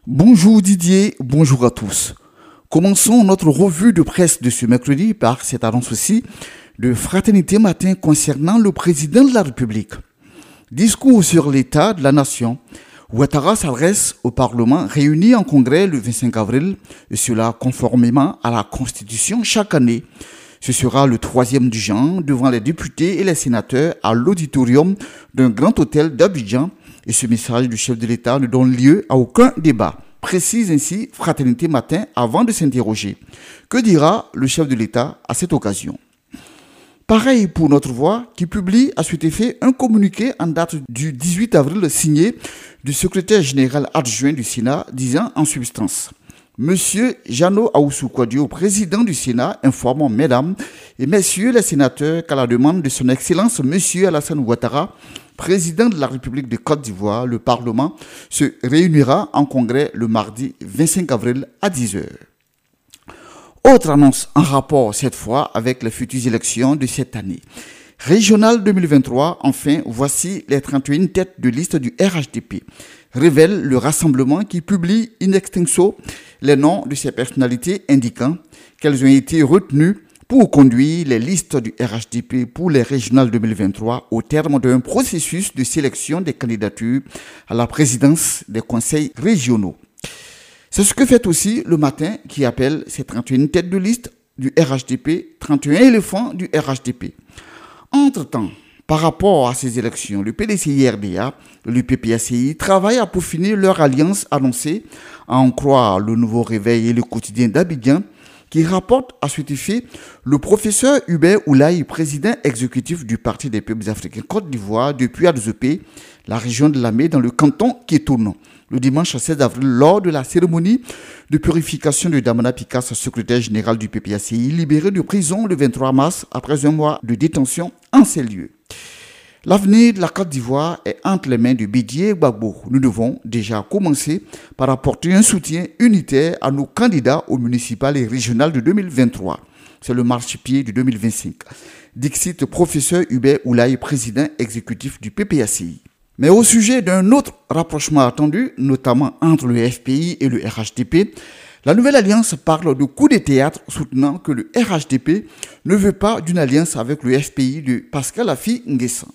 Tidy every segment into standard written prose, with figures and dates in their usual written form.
Bonjour Didier, bonjour à tous. Commençons notre revue de presse de ce mercredi par cette annonce aussi de Fraternité Matin concernant le président de la République. Discours sur l'état de la nation. Ouattara s'adresse au Parlement réuni en congrès le 25 avril, et cela conformément à la Constitution chaque année. Ce sera le troisième du genre devant les députés et les sénateurs à l'auditorium d'un grand hôtel d'Abidjan. Et ce message du chef de l'État ne donne lieu à aucun débat. Précise ainsi Fraternité Matin avant de s'interroger. Que dira le chef de l'État à cette occasion? Pareil pour Notre Voix qui publie à cet effet un communiqué en date du 18 avril signé du secrétaire général adjoint du Sénat disant en substance: Monsieur Jeannot Ahoussou Kouadio, président du Sénat, informe mesdames et messieurs les sénateurs qu'à la demande de son Excellence Monsieur Alassane Ouattara, président de la République de Côte d'Ivoire, le Parlement se réunira en congrès le mardi 25 avril à 10h. Autre annonce en rapport cette fois avec les futures élections de cette année. Régional 2023, enfin, voici les 31 têtes de liste du RHDP. Révèle le rassemblement qui publie in extenso les noms de ces personnalités indiquant qu'elles ont été retenues pour conduire les listes du RHDP pour les régionales 2023 au terme d'un processus de sélection des candidatures à la présidence des conseils régionaux. C'est ce que fait aussi le matin qui appelle ces 31 têtes de liste du RHDP, 31 éléphants du RHDP. Entre-temps, par rapport à ces élections, le PDCI-RDA et le PPACI travaillent à peaufiner leur alliance annoncée, à en croire le Nouveau Réveil et le quotidien d'Abidjan, qui rapporte à cet effet le professeur Hubert Oulaye, président exécutif du Parti des peuples africains Côte d'Ivoire depuis Adzopé, la région de Lamé, dans le canton Kétoun, le dimanche 16 avril, lors de la cérémonie de purification de Damana Picasso, secrétaire général du PPACI, libéré de prison le 23 mars après un mois de détention en ces lieux. L'avenir de la Côte d'Ivoire est entre les mains de Didier Gbagbo. Nous devons déjà commencer par apporter un soutien unitaire à nos candidats aux municipales et régionales de 2023. C'est le marchepied de 2025. Dixit professeur Hubert Oulaye, président exécutif du PPACI. Mais au sujet d'un autre rapprochement attendu, notamment entre le FPI et le RHDP, la nouvelle alliance parle de coup de théâtre soutenant que le RHDP ne veut pas d'une alliance avec le FPI de Pascal Affi N'Guessan.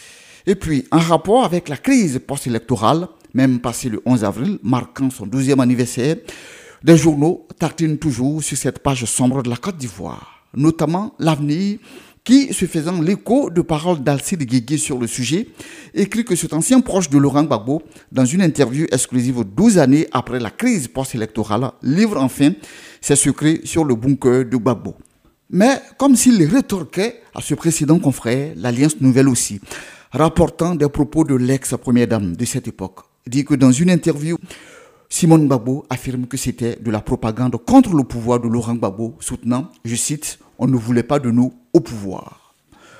Et puis, en rapport avec la crise post-électorale, même passé le 11 avril, marquant son 12e anniversaire, des journaux tartinent toujours sur cette page sombre de la Côte d'Ivoire, notamment l'avenir qui, se faisant l'écho de paroles d'Alcide Guégué sur le sujet, écrit que cet ancien proche de Laurent Gbagbo, dans une interview exclusive 12 années après la crise post-électorale, livre enfin ses secrets sur le bunker de Gbagbo. Mais comme s'il rétorquait à ce précédent confrère, l'Alliance Nouvelle aussi, rapportant des propos de l'ex-première dame de cette époque, dit que dans une interview, Simone Gbagbo affirme que c'était de la propagande contre le pouvoir de Laurent Gbagbo, soutenant, je cite, « On ne voulait pas de nous au pouvoir ».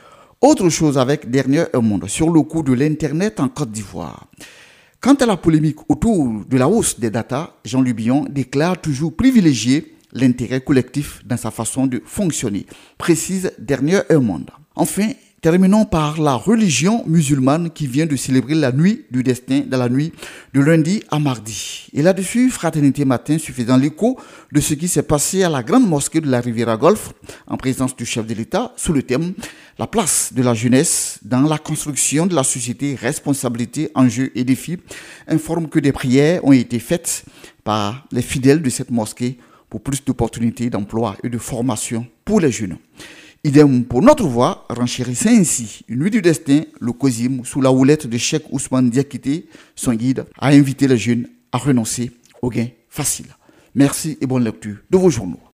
Autre chose avec Dernier Monde sur le coût de l'Internet en Côte d'Ivoire. Quant à la polémique autour de la hausse des datas, Jean-Louis Billon déclare toujours privilégier l'intérêt collectif dans sa façon de fonctionner, précise Dernier Monde. Enfin, terminons par la religion musulmane qui vient de célébrer la nuit du destin dans la nuit de lundi à mardi. Et là-dessus, Fraternité Matin se faisant l'écho de ce qui s'est passé à la grande mosquée de la Riviera Golfe en présence du chef de l'État sous le thème « La place de la jeunesse dans la construction de la société, responsabilité, enjeux et défis » informe que des prières ont été faites par les fidèles de cette mosquée pour plus d'opportunités d'emploi et de formation pour les jeunes. Idem pour Notre Voix, renchérissant ainsi une nuit du destin, le COSIM, sous la houlette de Cheikh Ousmane Diakité, son guide, a invité les jeunes à renoncer au gain facile. Merci et bonne lecture de vos journaux.